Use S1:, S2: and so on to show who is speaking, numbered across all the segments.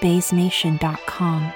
S1: BaseNation.com.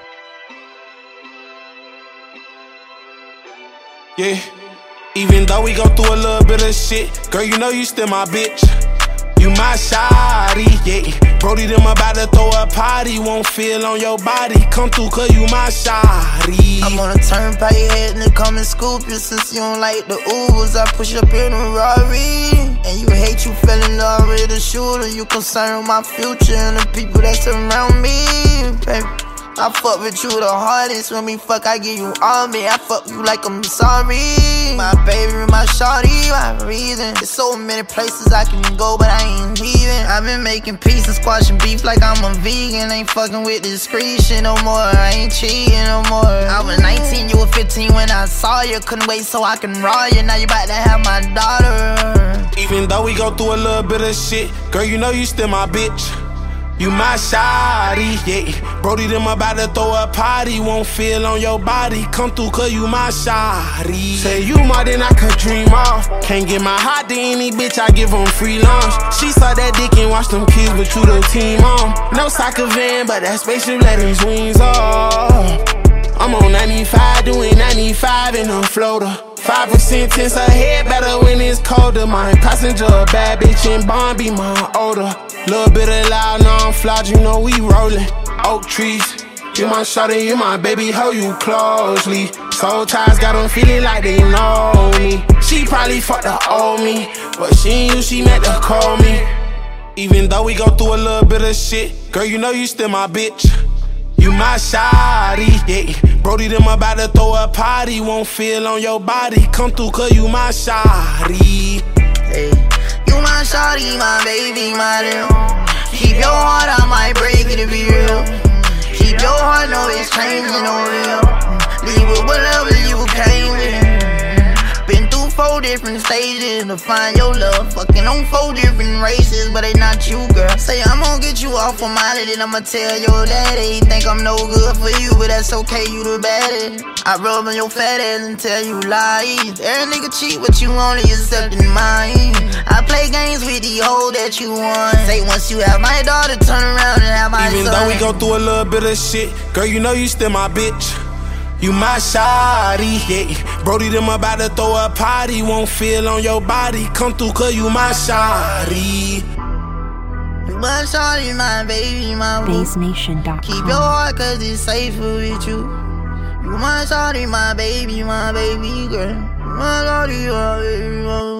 S2: Yeah, even though we go through a little bit of shit, girl, you know you still my bitch. You my shawty, yeah. Brody them about to throw a party, won't feel on your body. Come through, cause you my shawty.
S3: I'm on a turnpike heading to come and scoop you. Since you don't like the Ubers, I push up in a Rari. And you hate you fell in love with a shooter. You concerned with my future and the people that surround me, baby. I fuck with you the hardest. When we fuck, I give you all me. I fuck you like I'm sorry. My baby, my shawty, my reason. There's so many places I can go, but I ain't leaving. I've been making pieces, squashing beef like I'm a vegan. Ain't fucking with discreet shit no more. I ain't cheating no more. I was 19, you were 15 when I saw you. Couldn't wait so I can raw you. Now you about to have my daughter.
S2: Even though we go through a little bit of shit, girl, you know you still my bitch. You my shawty, yeah. Brody them about to throw a party, won't feel on your body. Come through, cause you my shawty. Say you more than I could dream of. Can't get my heart to any bitch, I give them free lunch. She saw that dick and watched them kids, but you the team on. No soccer van, but that spaceship let his wings off. I'm on 95, doing 95 in a floater. 5% tense ahead, better when it's colder. My passenger a bad bitch and Bond be my older. Little bit of loud, now I'm flawed, you know we rollin'. Oak trees, you my shawty, you my baby, hold you closely. Soul ties got them feeling like they know me. She probably fucked the old me, but she ain't you, she meant to call me. Even though we go through a little bit of shit, girl, you know you still my bitch. You my shawty, yeah. Brody them about to throw a party, won't feel on your body. Come through, cause you my shawty.
S3: Hey, you my shawty, my baby, my deal. Keep your heart, I might break it to be real. Keep your heart, no exchange, no real. Leave with whatever you came with. Been through 4 different stages to find your love. Fucking on 4 different races, but they not you, girl. Say I'm gonna get you off for mine, then I'ma tell your daddy. Think I'm no good for you, but that's okay, you the baddest. I rub on your fat ass and tell you lies. Every nigga cheat, but you only accepting mine. I play games with the hoe that you want. Say once you have my daughter, turn around and have my son.
S2: Even though we go through a little bit of shit, girl, you know you still my bitch. You my shawty, yeah. Brody them about to throw a party, won't feel on your body. Come through, cause you my shawty.
S3: You my shawty, my baby, my boo.
S1: BaseNation.com.
S3: Keep your heart, cause it's safer with you. You my shawty, my baby girl. My shawty, my baby, my boo.